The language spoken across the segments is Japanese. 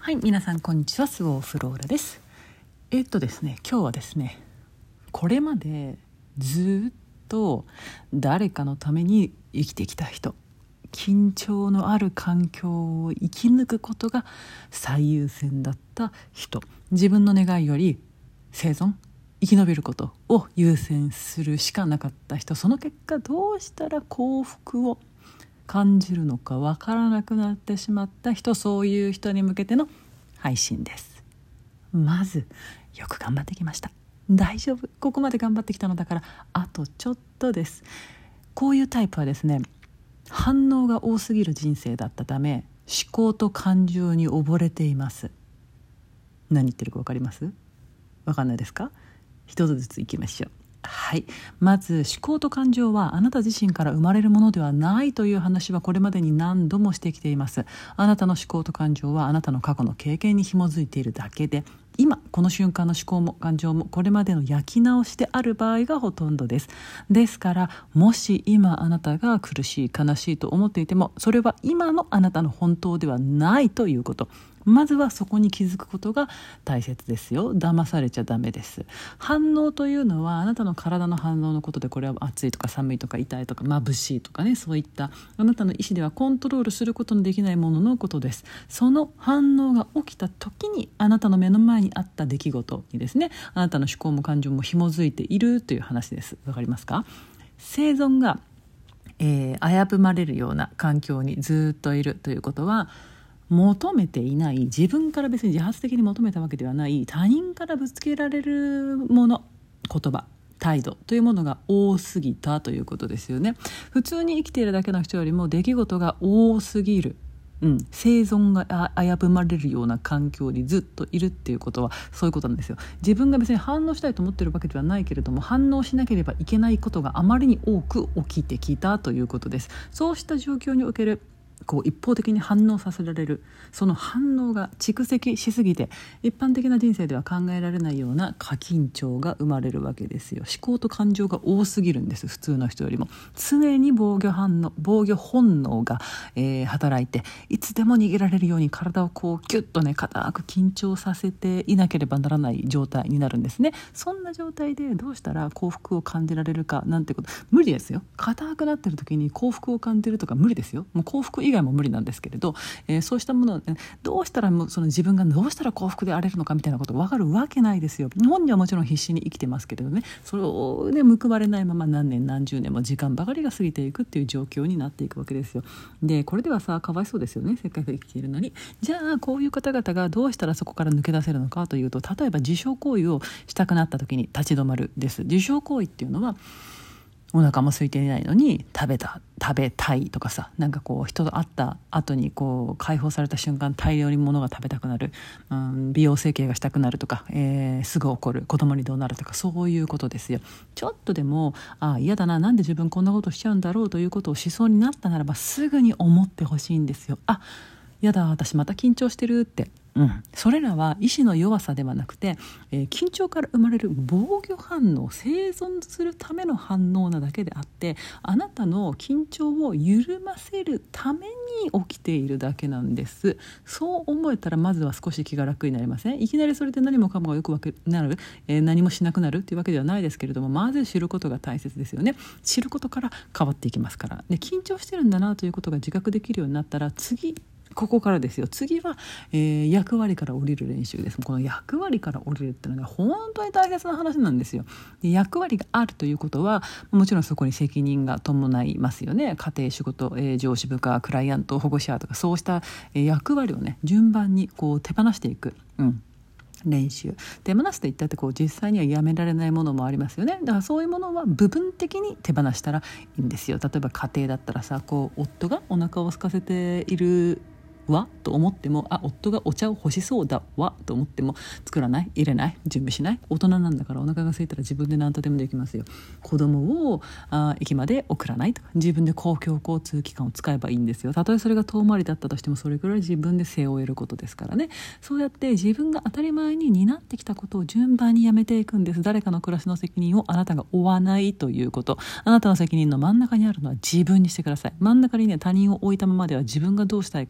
はい、皆さんこんにちは。スゴーフローラです。ですね、今日はですね、これまでずっと誰かのために生きてきた人、緊張のある環境を生き抜くことが最優先だった人、自分の願いより生存、生き延びることを優先するしかなかった人、その結果どうしたら幸福を感じるのかわからなくなってしまった人、そういう人に向けての配信です。まずよく頑張ってきました。大丈夫、ここまで頑張ってきたのだからあとちょっとです。こういうタイプはですね、反応が多すぎる人生だったため思考と感情に溺れています。何言ってるか分かります？分かんないですか？一つずついきましょう。はい、まず思考と感情はあなた自身から生まれるものではないという話はこれまでに何度もしてきています。あなたの思考と感情はあなたの過去の経験に紐づいているだけで、今この瞬間の思考も感情もこれまでの焼き直しである場合がほとんどです。ですからもし今あなたが苦しい悲しいと思っていても、それは今のあなたの本当ではないということ、まずはそこに気づくことが大切ですよ。騙されちゃダメです。反応というのはあなたの体の反応のことで、これは暑いとか寒いとか痛いとか眩しいとかね、そういったあなたの意思ではコントロールすることのできないもののことです。その反応が起きた時にあなたの目の前にあった出来事にですね、あなたの思考も感情も紐づいているという話です。わかりますか？生存が、危ぶまれるような環境にずっといるということは、求めていない、自分から別に自発的に求めたわけではない他人からぶつけられるもの、言葉、態度というものが多すぎたということですよね。普通に生きているだけの人よりも出来事が多すぎる、生存が危ぶまれるような環境にずっといるっていうことはそういうことなんですよ。自分が別に反応したいと思っているわけではないけれども、反応しなければいけないことがあまりに多く起きてきたということです。そうした状況における一方的に反応させられる、その反応が蓄積しすぎて一般的な人生では考えられないような過緊張が生まれるわけですよ。思考と感情が多すぎるんです。普通の人よりも常に防御本能が、働いて、いつでも逃げられるように体をキュッとね、固く緊張させていなければならない状態になるんですね。そんな状態でどうしたら幸福を感じられるかなんてこと無理ですよ。固くなってる時に幸福を感じるとか無理ですよ。もう幸福以外も無理なんですけれど、そうしたものを、どうしたらその自分がどうしたら幸福であれるのかみたいなことが分かるわけないですよ。日本にはもちろん必死に生きてますけれどね、それをね報われないまま何年何十年も時間ばかりが過ぎていくっていう状況になっていくわけですよ。でこれではかわいそうですよね。せっかく生きているのに。じゃあこういう方々がどうしたらそこから抜け出せるのかというと、例えば自傷行為をしたくなった時に立ち止まるです。自傷行為っていうのは、お腹も空いていないのに食べたいとかさ、人と会った後に解放された瞬間大量に物が食べたくなる、美容整形がしたくなるとか、すぐ怒る、子供にどうなるとか、そういうことですよ。ちょっとでも嫌だな、なんで自分こんなことしちゃうんだろうということをしそうになったならば、すぐに思ってほしいんですよ。やだ、私また緊張してるって。それらは意志の弱さではなくて、緊張から生まれる防御反応、生存するための反応なだけであって、あなたの緊張を緩ませるために起きているだけなんです。そう思えたらまずは少し気が楽になりません？いきなりそれで何もかもがよくなる、何もしなくなるっていうわけではないですけれども、まず知ることが大切ですよね。知ることから変わっていきますから。で緊張してるんだなということが自覚できるようになったら、ここからですよ。次は、役割から降りる練習です。この役割から降りるっていうのが本当に大切な話なんですよ。で役割があるということはもちろんそこに責任が伴いますよね。家庭、仕事、上司、部下、クライアント、保護者とか、そうした、役割をね順番に手放していく、練習。手放すといったって実際にはやめられないものもありますよね。だからそういうものは部分的に手放したらいいんですよ。例えば家庭だったら夫がお腹を空かせているわと思っても、夫がお茶を欲しそうだわと思っても作らない、入れない、準備しない。大人なんだからお腹が空いたら自分で何とでもできますよ。子供を駅まで送らないとか、自分で公共交通機関を使えばいいんですよ。たとえそれが遠回りだったとしても、それくらい自分で背負えることですからね。そうやって自分が当たり前に担ってきたことを順番にやめていくんです。誰かの暮らしの責任をあなたが負わないということ。あなたの責任の真ん中にあるのは自分にしてください。真ん中にね他人を置いたままでは自分がどうしたいかなんてね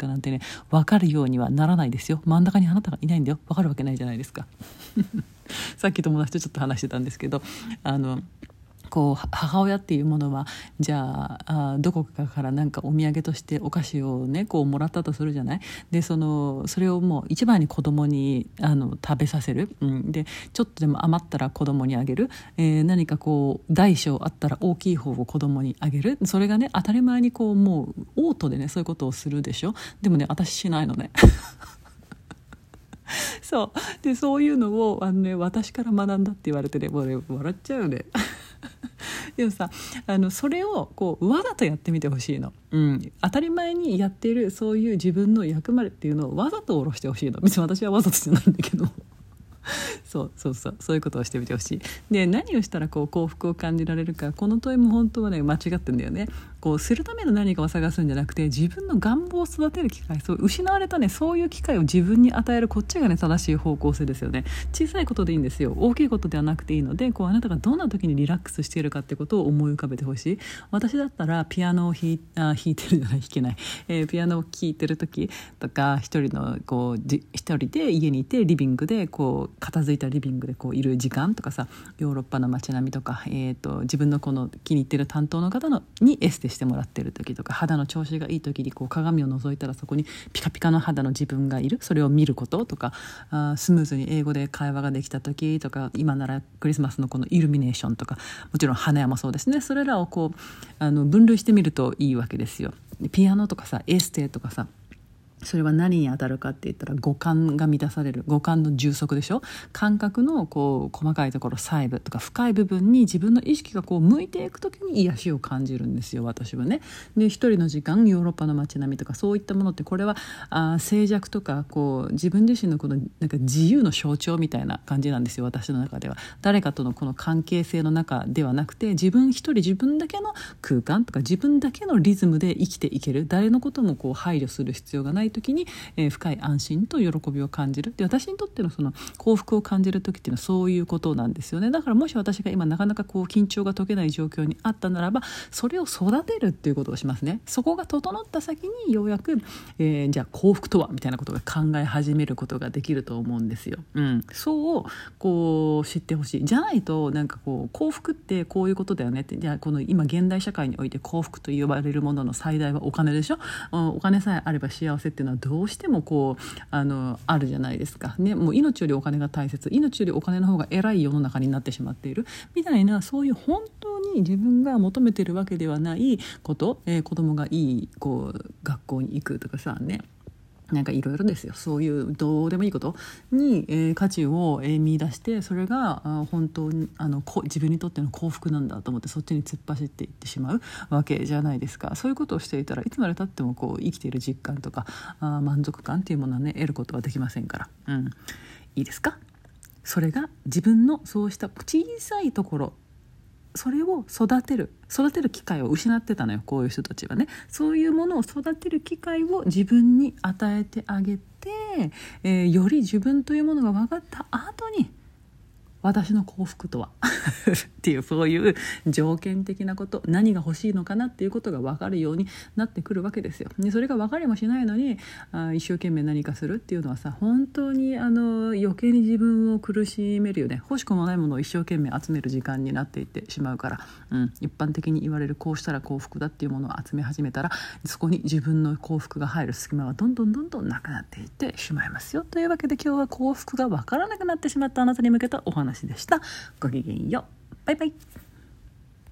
分かるようにはならないですよ。真ん中にあなたがいないんだよ。分かるわけないじゃないですかさっき友達とちょっと話してたんですけど、こう母親っていうものはじゃあどこかからなんかお土産としてお菓子をねこうもらったとするじゃない。でそれをもう一番に子供に食べさせる、でちょっとでも余ったら子供にあげる、何かこう大小あったら大きい方を子供にあげる。それがね当たり前にこうもうオートでねそういうことをするでしょ。でもね私しないのねそういうのを私から学んだって言われてねもうね笑っちゃうよねでもさそれをこうわざとやってみてほしいの、当たり前にやっているそういう自分の役割っていうのをわざと下ろしてほしいの。別に私はわざとじゃないんだけどそういうことをしてみてほしい。で何をしたらこう幸福を感じられるか、この問いも本当はね間違ってんだよね。こうするための何かを探すんじゃなくて自分の願望を育てる機会、そう失われたねそういう機会を自分に与える、こっちがね正しい方向性ですよね。小さいことでいいんですよ。大きいことではなくていいので、こうあなたがどんな時にリラックスしているかってことを思い浮かべてほしい。私だったらピアノを弾いてるじゃない弾けない、ピアノを聴いてる時とか一人で家にいてリビングでこう片付いたリビングでこういる時間とかさ、ヨーロッパの街並みとか、自分のこの気に入ってる担当の方にエステしてもらってる時とか、肌の調子がいい時にこう鏡を覗いたらそこにピカピカの肌の自分がいる、それを見ることとか、スムーズに英語で会話ができた時とか、今ならクリスマスのこのイルミネーションとか、もちろん花屋もそうですね。それらをこう分類してみるといいわけですよ。ピアノとかさエステとかさ、それは何に当たるかって言ったら五感が満たされる、五感の充足でしょ。感覚のこう細かいところ、細部とか深い部分に自分の意識がこう向いていくときに癒しを感じるんですよ、私はね。で一人の時間、ヨーロッパの街並みとかそういったものって、これは静寂とかこう自分自身のこのなんか自由の象徴みたいな感じなんですよ、私の中では。誰かとのこの関係性の中ではなくて、自分一人自分だけの空間とか自分だけのリズムで生きていける、誰のこともこう配慮する必要がない時に、深い安心と喜びを感じる。で私にとってのその幸福を感じる時っていうのはそういうことなんですよね。だからもし私が今なかなかこう緊張が解けない状況にあったならば、それを育てるっていうことをしますね。そこが整った先にようやく、じゃあ幸福とはみたいなことが考え始めることができると思うんですよ。そうこう知ってほしい。じゃないとなんかこう幸福ってこういうことだよねって、じゃあこの今現代社会において幸福と呼ばれるものの最大はお金でしょ。お金さえあれば幸せっていうのはどうしてもこうあるじゃないですかね。もう命よりお金が大切、命よりお金の方が偉い世の中になってしまっているみたいな、そういう本当に自分が求めているわけではないこと、子供がいいこう学校に行くとかさね、なんかいろいろですよ。そういうどうでもいいことに、価値を、見出して、それが本当に自分にとっての幸福なんだと思ってそっちに突っ走っていってしまうわけじゃないですか。そういうことをしていたらいつまでたってもこう生きている実感とか満足感っていうものはね得ることはできませんから、いいですか。それが自分のそうした小さいところ、それを育てる機会を失ってたのよ、こういう人たちはね。そういうものを育てる機会を自分に与えてあげて、より自分というものが分かった後に、私の幸福とはっていう、そういう条件的なこと、何が欲しいのかなっていうことが分かるようになってくるわけですよ。でそれが分かりもしないのに一生懸命何かするっていうのはさ、本当に余計に自分を苦しめるよね。欲しくもないものを一生懸命集める時間になっていってしまうから、一般的に言われるこうしたら幸福だっていうものを集め始めたら、そこに自分の幸福が入る隙間はどんどんなくなっていってしまいますよ。というわけで今日は幸福が分からなくなってしまったあなたに向けたお話でした。ごきげんよう。バイバイ。